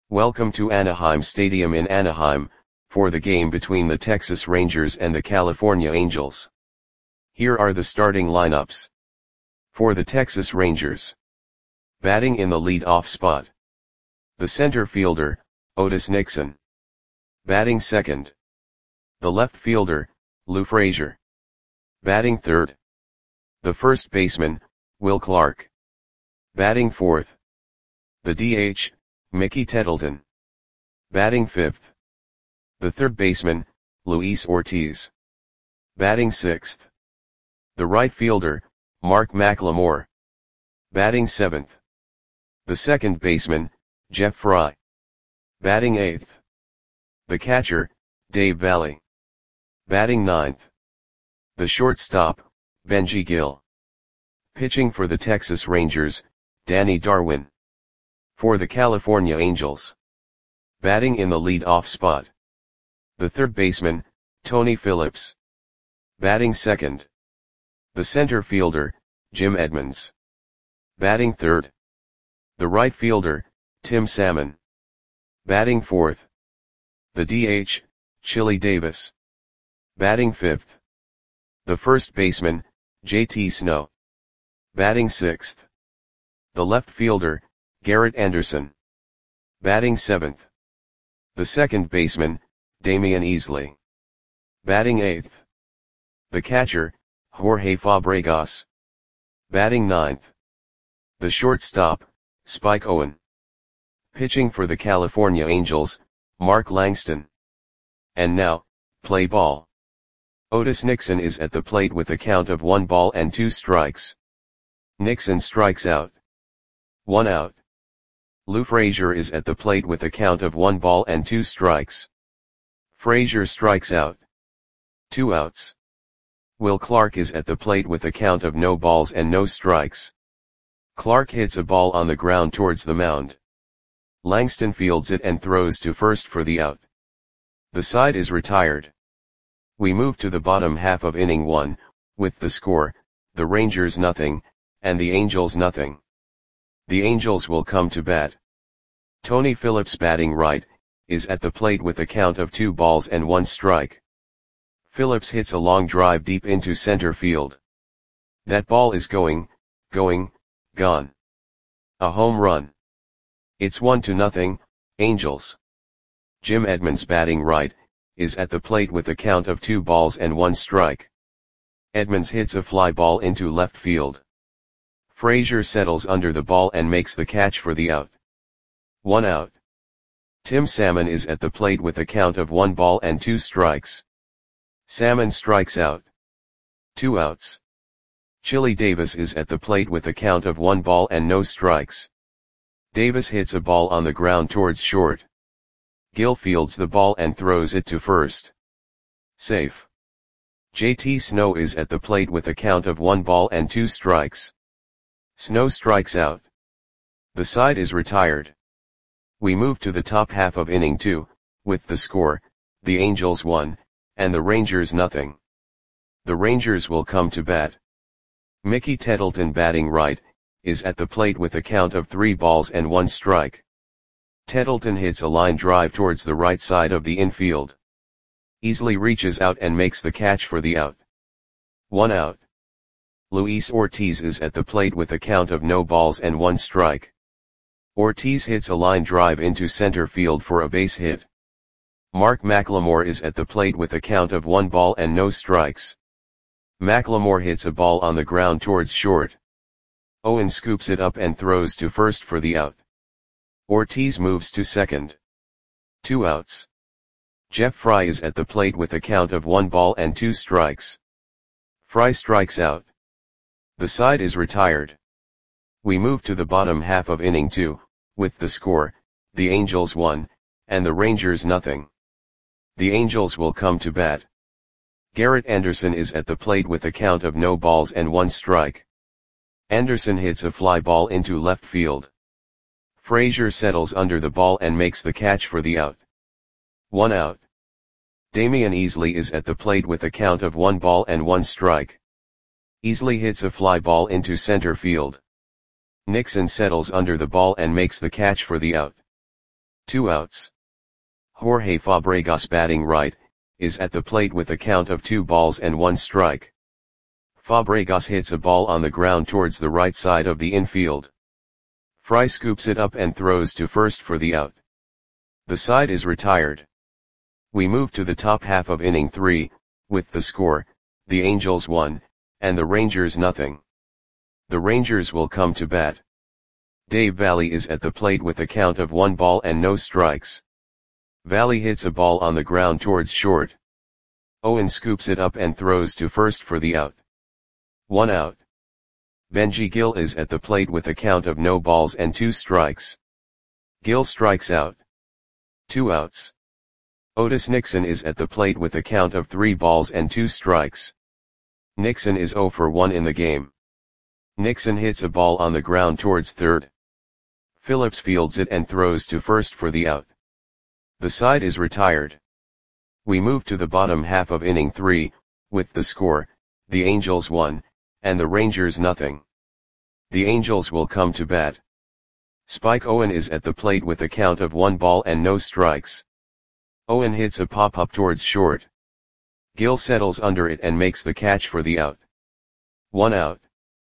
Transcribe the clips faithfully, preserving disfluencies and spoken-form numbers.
Welcome to Anaheim Stadium in Anaheim, for the game between the Texas Rangers and the California Angels. Here are the starting lineups. For the Texas Rangers. Batting in the lead-off spot. The center fielder, Otis Nixon. Batting second. The left fielder, Lou Frazier. Batting third. The first baseman, Will Clark. Batting fourth. The D H, Mickey Tettleton. Batting fifth. The third baseman, Luis Ortiz. Batting sixth. The right fielder, Mark McLemore. Batting seventh. The second baseman, Jeff Fry. Batting eighth. The catcher, Dave Valle. Batting ninth. The shortstop, Benji Gill. Pitching for the Texas Rangers, Danny Darwin. For the California Angels. Batting in the lead-off spot. The third baseman, Tony Phillips. Batting second. The center fielder, Jim Edmonds. Batting third. The right fielder, Tim Salmon. Batting fourth. The D H, Chili Davis. Batting fifth. The first baseman, J T Snow. Batting sixth. The left fielder, Garrett Anderson. Batting seventh. The second baseman, Damian Easley. Batting eighth. The catcher, Jorge Fabregas. Batting ninth. The shortstop, Spike Owen. Pitching for the California Angels, Mark Langston. And now, play ball. Otis Nixon is at the plate with a count of one ball and two strikes. Nixon strikes out. One out. Lou Frazier is at the plate with a count of one ball and two strikes. Frazier strikes out. Two outs. Will Clark is at the plate with a count of no balls and no strikes. Clark hits a ball on the ground towards the mound. Langston fields it and throws to first for the out. The side is retired. We move to the bottom half of inning one, with the score, the Rangers nothing, and the Angels nothing. The Angels will come to bat. Tony Phillips batting right, is at the plate with a count of two balls and one strike. Phillips hits a long drive deep into center field. That ball is going, going, gone. A home run. It's one to nothing, Angels. Jim Edmonds batting right, is at the plate with a count of two balls and one strike. Edmonds hits a fly ball into left field. Frazier settles under the ball and makes the catch for the out. One out. Tim Salmon is at the plate with a count of one ball and two strikes. Salmon strikes out. Two outs. Chili Davis is at the plate with a count of one ball and no strikes. Davis hits a ball on the ground towards short. Gill fields the ball and throws it to first. Safe. J T Snow is at the plate with a count of one ball and two strikes. Snow strikes out. The side is retired. We move to the top half of inning two, with the score, the Angels one, and the Rangers nothing. The Rangers will come to bat. Mickey Tettleton batting right, is at the plate with a count of three balls and one strike. Tettleton hits a line drive towards the right side of the infield. Easley reaches out and makes the catch for the out. One out. Luis Ortiz is at the plate with a count of no balls and one strike. Ortiz hits a line drive into center field for a base hit. Mark McLemore is at the plate with a count of one ball and no strikes. McLemore hits a ball on the ground towards short. Owen scoops it up and throws to first for the out. Ortiz moves to second. Two outs. Jeff Fry is at the plate with a count of one ball and two strikes. Fry strikes out. The side is retired. We move to the bottom half of inning two, with the score, the Angels one, and the Rangers nothing. The Angels will come to bat. Garrett Anderson is at the plate with a count of no balls and one strike. Anderson hits a fly ball into left field. Frazier settles under the ball and makes the catch for the out. One out. Damian Easley is at the plate with a count of one ball and one strike. Easley hits a fly ball into center field. Nixon settles under the ball and makes the catch for the out. Two outs. Jorge Fabregas batting right, is at the plate with a count of two balls and one strike. Fabregas hits a ball on the ground towards the right side of the infield. Fry scoops it up and throws to first for the out. The side is retired. We move to the top half of inning three, with the score, the Angels one, and the Rangers nothing. The Rangers will come to bat. Dave Valle is at the plate with a count of one ball and no strikes. Valle hits a ball on the ground towards short. Owen scoops it up and throws to first for the out. One out. Benji Gil is at the plate with a count of no balls and two strikes. Gil strikes out. Two outs. Otis Nixon is at the plate with a count of three balls and two strikes. Nixon is oh for one in the game. Nixon hits a ball on the ground towards third. Phillips fields it and throws to first for the out. The side is retired. We move to the bottom half of inning three, with the score, the Angels one, and the Rangers nothing. The Angels will come to bat. Spike Owen is at the plate with a count of one ball and no strikes. Owen hits a pop-up towards short. Gil settles under it and makes the catch for the out. One out.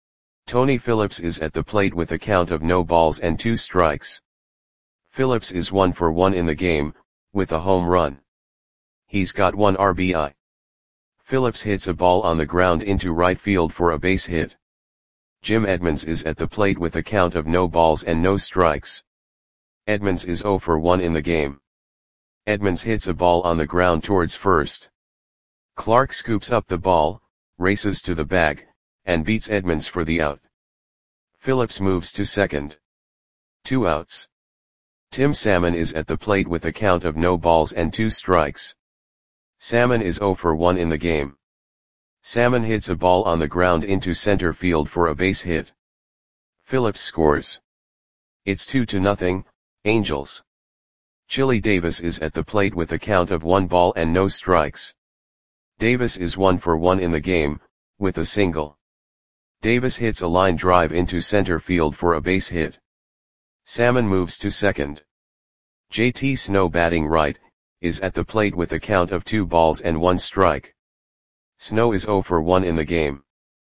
Tony Phillips is at the plate with a count of no balls and two strikes. Phillips is one for one in the game, with a home run. He's got one R B I. Phillips hits a ball on the ground into right field for a base hit. Jim Edmonds is at the plate with a count of no balls and no strikes. Edmonds is oh for one in the game. Edmonds hits a ball on the ground towards first. Clark scoops up the ball, races to the bag, and beats Edmonds for the out. Phillips moves to second. Two outs. Tim Salmon is at the plate with a count of no balls and two strikes. Salmon is oh for one in the game. Salmon hits a ball on the ground into center field for a base hit. Phillips scores. It's two to nothing, Angels. Chili Davis is at the plate with a count of one ball and no strikes. Davis is one for one in the game, with a single. Davis hits a line drive into center field for a base hit. Salmon moves to second. J T Snow batting right, is at the plate with a count of two balls and one strike. Snow is oh for one in the game.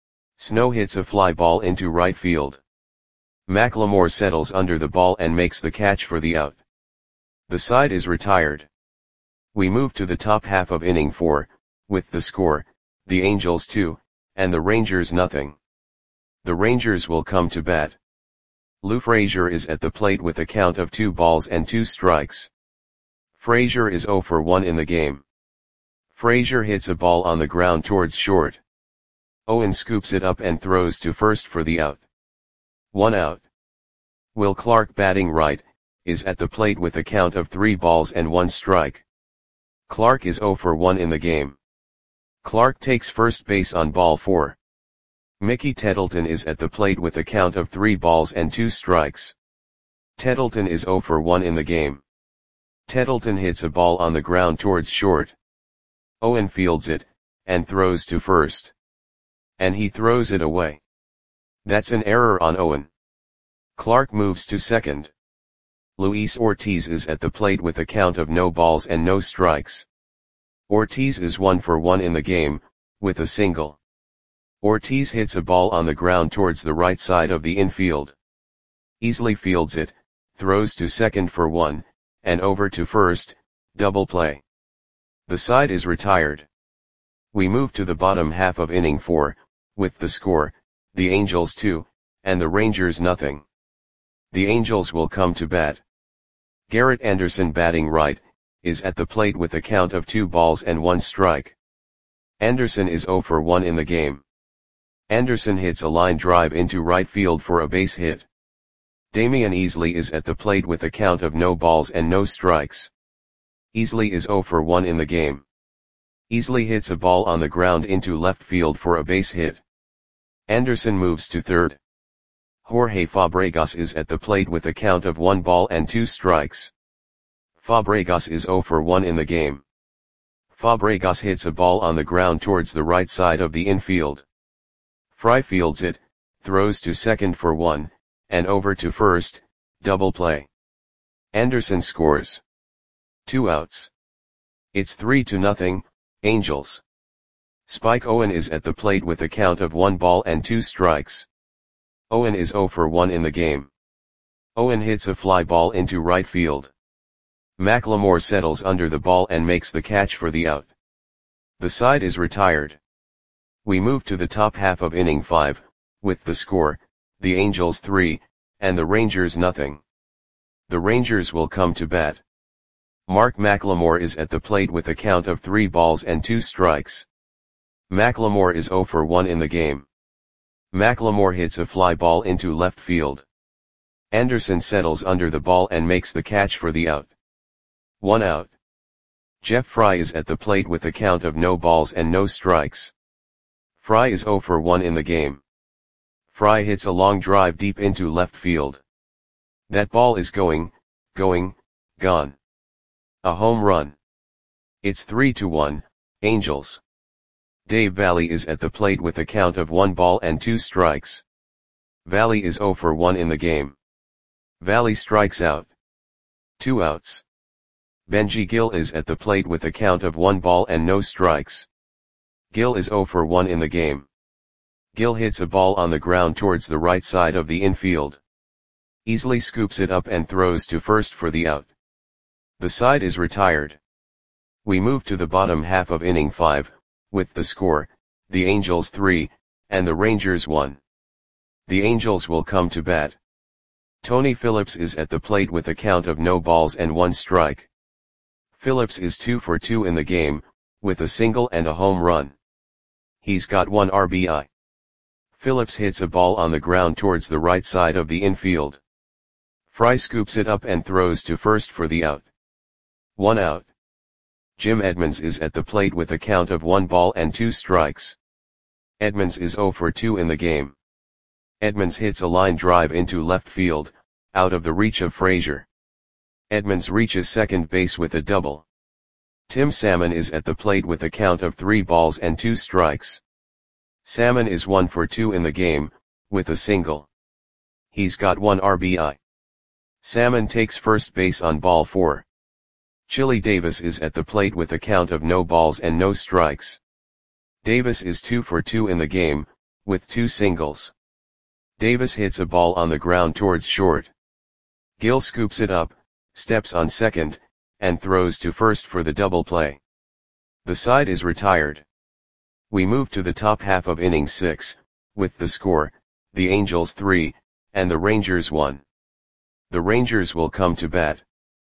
Snow hits a fly ball into right field. McLemore settles under the ball and makes the catch for the out. The side is retired. We move to the top half of inning four, with the score, the Angels two, and the Rangers nothing. The Rangers will come to bat. Lou Frazier is at the plate with a count of two balls and two strikes. Frazier is oh for one in the game. Frazier hits a ball on the ground towards short. Owen scoops it up and throws to first for the out. One out. Will Clark batting right, is at the plate with a count of three balls and one strike. Clark is oh for one in the game. Clark takes first base on ball four. Mickey Tettleton is at the plate with a count of three balls and two strikes. Tettleton is oh for one in the game. Tettleton hits a ball on the ground towards short. Owen fields it, and throws to first. And he throws it away. That's an error on Owen. Clark moves to second. Luis Ortiz is at the plate with a count of no balls and no strikes. Ortiz is one for one in the game, with a single. Ortiz hits a ball on the ground towards the right side of the infield. Easily fields it, throws to second for one, and over to first, double play. The side is retired. We move to the bottom half of inning four, with the score, the Angels two, and the Rangers nothing. The Angels will come to bat. Garrett Anderson batting right, is at the plate with a count of two balls and one strike. Anderson is oh for one in the game. Anderson hits a line drive into right field for a base hit. Damian Easley is at the plate with a count of no balls and no strikes. Easley is oh for one in the game. Easley hits a ball on the ground into left field for a base hit. Anderson moves to third. Jorge Fabregas is at the plate with a count of one ball and two strikes. Fabregas is oh for one in the game. Fabregas hits a ball on the ground towards the right side of the infield. Fry fields it, throws to second for one, and over to first, double play. Anderson scores. Two outs. It's three to nothing, Angels. Spike Owen is at the plate with a count of one ball and two strikes. Owen is oh for one in the game. Owen hits a fly ball into right field. McLemore settles under the ball and makes the catch for the out. The side is retired. We move to the top half of inning five, with the score, the Angels three, and the Rangers nothing. The Rangers will come to bat. Mark McLemore is at the plate with a count of three balls and two strikes. McLemore is oh for one in the game. McLemore hits a fly ball into left field. Anderson settles under the ball and makes the catch for the out. One out. Jeff Fry is at the plate with a count of no balls and no strikes. Fry is oh for one in the game. Fry hits a long drive deep into left field. That ball is going, going, gone. A home run. It's three to one, Angels. Dave Valle is at the plate with a count of one ball and two strikes. Valle is oh for one in the game. Valle strikes out. Two outs. Benji Gill is at the plate with a count of one ball and no strikes. Gill is oh for one in the game. Gill hits a ball on the ground towards the right side of the infield. Easily scoops it up and throws to first for the out. The side is retired. We move to the bottom half of inning five, with the score, the Angels three, and the Rangers one. The Angels will come to bat. Tony Phillips is at the plate with a count of no balls and one strike. Phillips is two for two in the game, with a single and a home run. He's got one R B I. Phillips hits a ball on the ground towards the right side of the infield. Fry scoops it up and throws to first for the out. One out. Jim Edmonds is at the plate with a count of one ball and two strikes. Edmonds is oh for two in the game. Edmonds hits a line drive into left field, out of the reach of Frazier. Edmonds reaches second base with a double. Tim Salmon is at the plate with a count of three balls and two strikes. Salmon is one for two in the game, with a single. He's got one R B I. Salmon takes first base on ball four. Chili Davis is at the plate with a count of no balls and no strikes. Davis is two for two in the game, with two singles. Davis hits a ball on the ground towards short. Gill scoops it up, steps on second, and throws to first for the double play. The side is retired. We move to the top half of inning six, with the score, the Angels three, and the Rangers one. The Rangers will come to bat.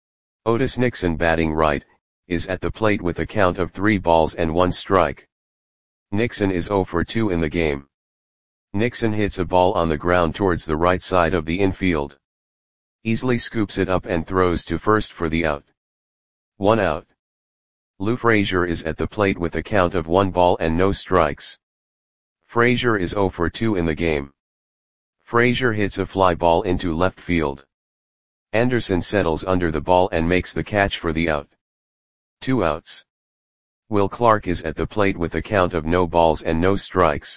Otis Nixon, batting right, is at the plate with a count of three balls and one strike. Nixon is oh for two in the game. Nixon hits a ball on the ground towards the right side of the infield. Easily scoops it up and throws to first for the out. One out. Lou Frazier is at the plate with a count of one ball and no strikes. Frazier is oh for two in the game. Frazier hits a fly ball into left field. Anderson settles under the ball and makes the catch for the out. Two outs. Will Clark is at the plate with a count of no balls and no strikes.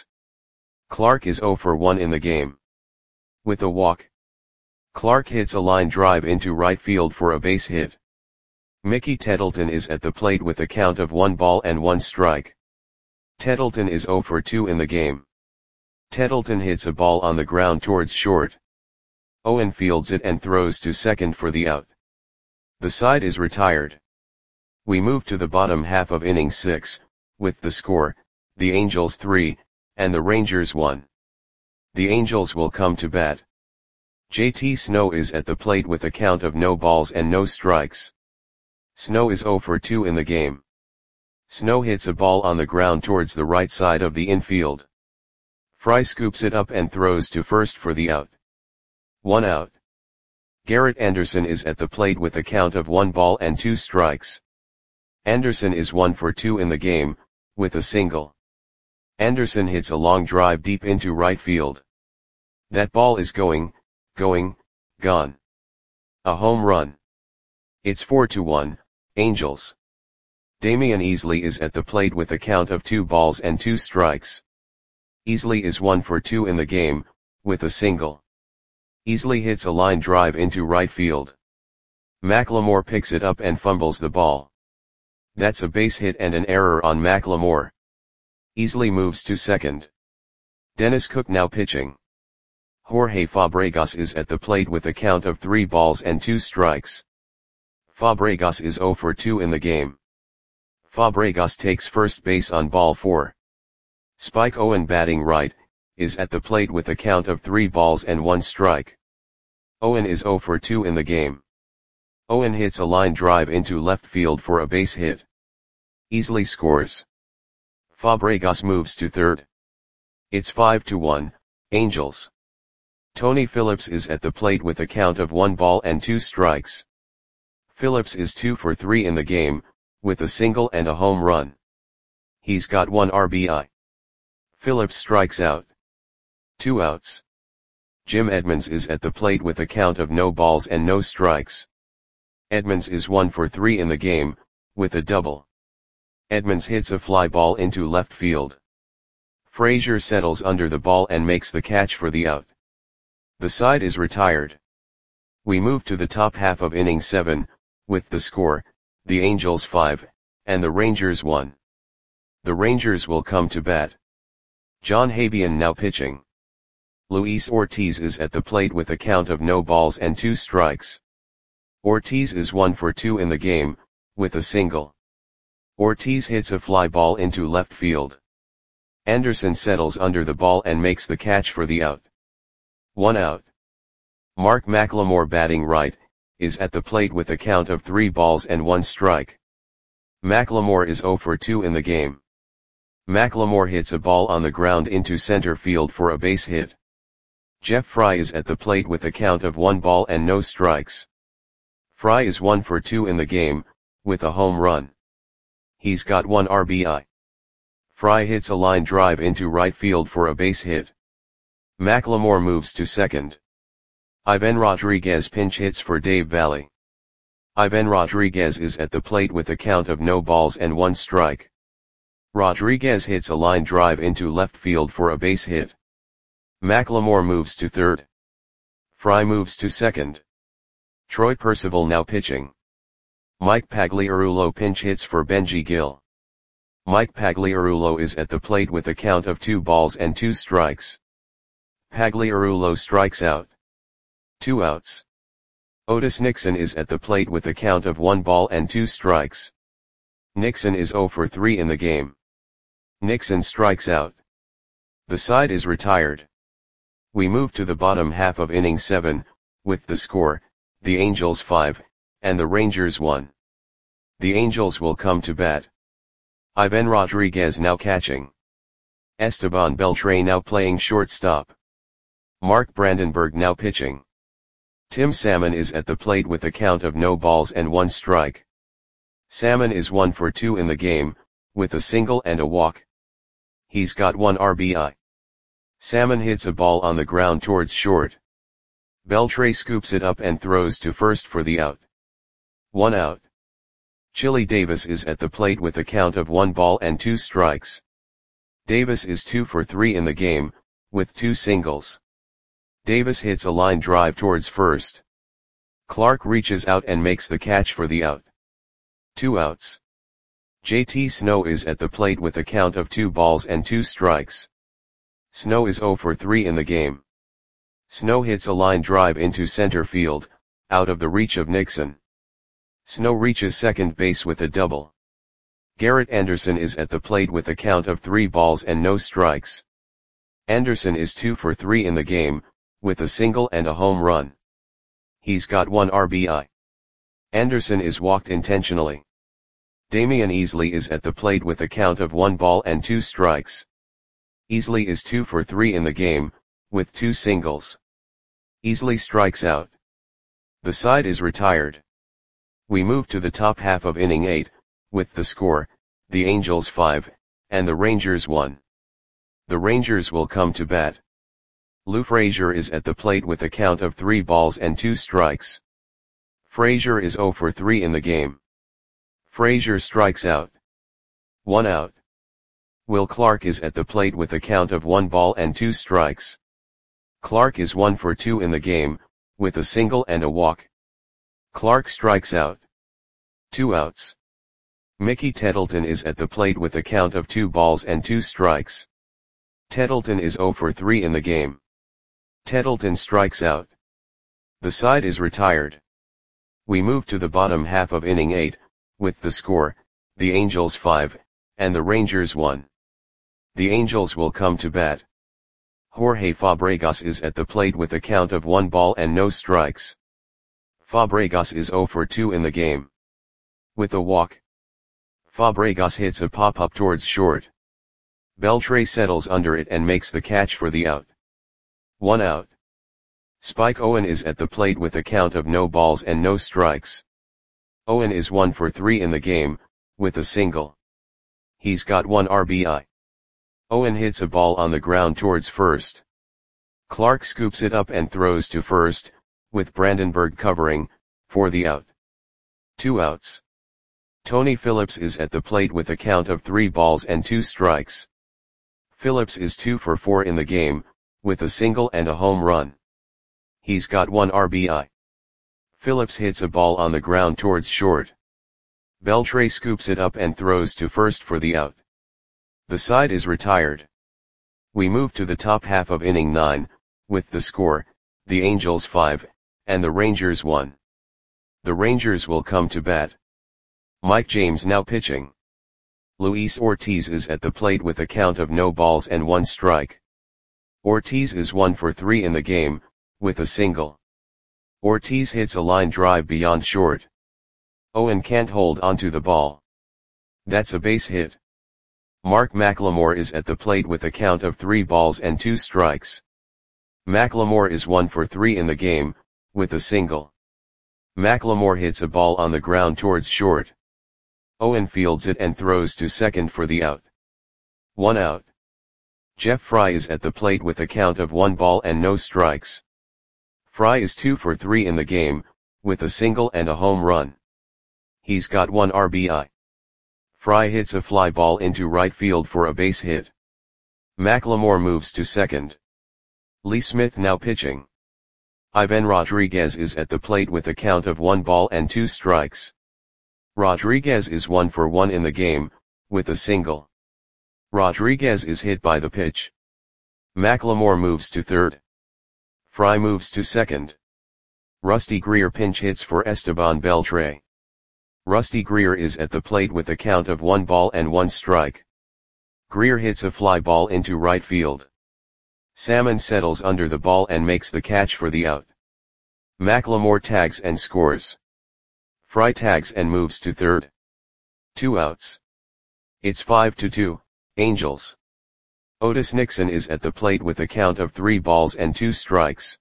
Clark is oh for one in the game. With a walk. Clark hits a line drive into right field for a base hit. Mickey Tettleton is at the plate with a count of one ball and one strike. Tettleton is oh for two in the game. Tettleton hits a ball on the ground towards short. Owen fields it and throws to second for the out. The side is retired. We move to the bottom half of inning six, with the score, the Angels three, and the Rangers one. The Angels will come to bat. J T Snow is at the plate with a count of no balls and no strikes. Snow is oh for two in the game. Snow hits a ball on the ground towards the right side of the infield. Fry scoops it up and throws to first for the out. One out. Garrett Anderson is at the plate with a count of one ball and two strikes. Anderson is one for two in the game, with a single. Anderson hits a long drive deep into right field. That ball is going, going, gone. A home run. It's four to one, Angels. Damian Easley is at the plate with a count of two balls and two strikes. Easley is one for two in the game, with a single. Easley hits a line drive into right field. Macklemore picks it up and fumbles the ball. That's a base hit and an error on Macklemore. Easily moves to second. Dennis Cook now pitching. Jorge Fabregas is at the plate with a count of three balls and two strikes. Fabregas is zero for two in the game. Fabregas takes first base on ball four. Spike Owen batting right, is at the plate with a count of three balls and one strike. Owen is zero for two in the game. Owen hits a line drive into left field for a base hit. Easily scores. Fabregas moves to third. It's five to one, Angels. Tony Phillips is at the plate with a count of one ball and two strikes. Phillips is two for three in the game, with a single and a home run. He's got one R B I. Phillips strikes out. Two outs. Jim Edmonds is at the plate with a count of no balls and no strikes. Edmonds is one for three in the game, with a double. Edmonds hits a fly ball into left field. Frazier settles under the ball and makes the catch for the out. The side is retired. We move to the top half of inning seven, with the score, the Angels five, and the Rangers one. The Rangers will come to bat. John Habian now pitching. Luis Ortiz is at the plate with a count of no balls and two strikes. Ortiz is one for two in the game, with a single. Ortiz hits a fly ball into left field. Anderson settles under the ball and makes the catch for the out. One out. Mark Macklemore batting right, is at the plate with a count of three balls and one strike. Macklemore is zero for two in the game. Macklemore hits a ball on the ground into center field for a base hit. Jeff Fry is at the plate with a count of one ball and no strikes. Fry is one for two in the game, with a home run. He's got one R B I. Fry hits a line drive into right field for a base hit. Macklemore moves to second. Ivan Rodriguez pinch hits for Dave Valle. Ivan Rodriguez is at the plate with a count of no balls and one strike. Rodriguez hits a line drive into left field for a base hit. Macklemore moves to third. Fry moves to second. Troy Percival now pitching. Mike Pagliarulo pinch hits for Benji Gil. Mike Pagliarulo is at the plate with a count of two balls and two strikes. Pagliarulo strikes out. Two outs. Otis Nixon is at the plate with a count of one ball and two strikes. Nixon is zero for three in the game. Nixon strikes out. The side is retired. We move to the bottom half of inning seven, with the score, the Angels five, and the Rangers one. The Angels will come to bat. Ivan Rodriguez now catching. Esteban Beltre now playing shortstop. Mark Brandenburg now pitching. Tim Salmon is at the plate with a count of no balls and one strike. Salmon is one for two in the game, with a single and a walk. He's got one R B I. Salmon hits a ball on the ground towards short. Beltre scoops it up and throws to first for the out. One out. Chili Davis is at the plate with a count of one ball and two strikes. Davis is two for three in the game, with two singles. Davis hits a line drive towards first. Clark reaches out and makes the catch for the out. Two outs. J T Snow is at the plate with a count of two balls and two strikes. Snow is zero for three in the game. Snow hits a line drive into center field, out of the reach of Nixon. Snow reaches second base with a double. Garrett Anderson is at the plate with a count of three balls and no strikes. Anderson is two for three in the game, with a single and a home run. He's got one R B I. Anderson is walked intentionally. Damian Easley is at the plate with a count of one ball and two strikes. Easley is two for three in the game, with two singles. Easley strikes out. The side is retired. We move to the top half of inning eight, with the score, the Angels five, and the Rangers one. The Rangers will come to bat. Lou Frazier is at the plate with a count of three balls and two strikes. Frazier is zero for three in the game. Frazier strikes out. One out. Will Clark is at the plate with a count of one ball and two strikes. Clark is one for two in the game, with a single and a walk. Clark strikes out. Two outs. Mickey Tettleton is at the plate with a count of two balls and two strikes. Tettleton is oh for three in the game. Tettleton strikes out. The side is retired. We move to the bottom half of inning eight, with the score, the Angels five, and the Rangers one. The Angels will come to bat. Jorge Fabregas is at the plate with a count of one ball and no strikes. Fabregas is oh for two in the game. With a walk, Fabregas hits a pop-up towards short. Beltre settles under it and makes the catch for the out. One out. Spike Owen is at the plate with a count of no balls and no strikes. Owen is one for three in the game, with a single. He's got one R B I. Owen hits a ball on the ground towards first. Clark scoops it up and throws to first, with Brandenburg covering, for the out. Two outs. Tony Phillips is at the plate with a count of three balls and two strikes. Phillips is two for four in the game, with a single and a home run. He's got one R B I. Phillips hits a ball on the ground towards short. Beltre scoops it up and throws to first for the out. The side is retired. We move to the top half of inning nine, with the score, the Angels five, and the Rangers one. The Rangers will come to bat. Mike James now pitching. Luis Ortiz is at the plate with a count of no balls and one strike. Ortiz is one for three in the game, with a single. Ortiz hits a line drive beyond short. Owen can't hold onto the ball. That's a base hit. Mark McLemore is at the plate with a count of three balls and two strikes. McLemore is one for three in the game, with a single. McLemore hits a ball on the ground towards short. Owen fields it and throws to second for the out. One out. Jeff Fry is at the plate with a count of one ball and no strikes. Fry is two for three in the game, with a single and a home run. He's got one R B I. Fry hits a fly ball into right field for a base hit. McLemore moves to second. Lee Smith now pitching. Ivan Rodriguez is at the plate with a count of one ball and two strikes. Rodriguez is one for one in the game, with a single. Rodriguez is hit by the pitch. McLemore moves to third. Fry moves to second. Rusty Greer pinch hits for Esteban Beltre. Rusty Greer is at the plate with a count of one ball and one strike. Greer hits a fly ball into right field. Salmon settles under the ball and makes the catch for the out. McLemore tags and scores. Fry tags and moves to third. Two outs. It's five to two, Angels. Otis Nixon is at the plate with a count of three balls and two strikes.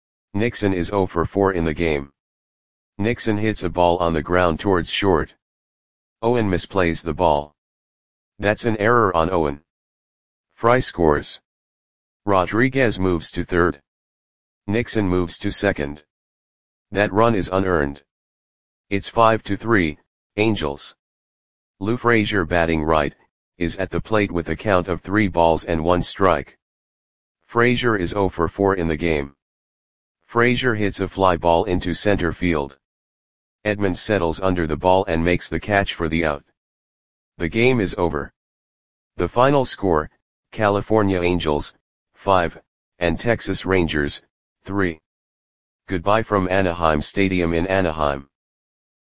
Nixon is oh for four in the game. Nixon hits a ball on the ground towards short. Owen misplays the ball. That's an error on Owen. Fry scores. Rodriguez moves to third. Nixon moves to second. That run is unearned. It's five to three, Angels. Lou Frazier batting right, is at the plate with a count of three balls and one strike. Frazier is oh for four in the game. Frazier hits a fly ball into center field. Edmonds settles under the ball and makes the catch for the out. The game is over. The final score, California Angels, five, and Texas Rangers, three. Goodbye from Anaheim Stadium in Anaheim.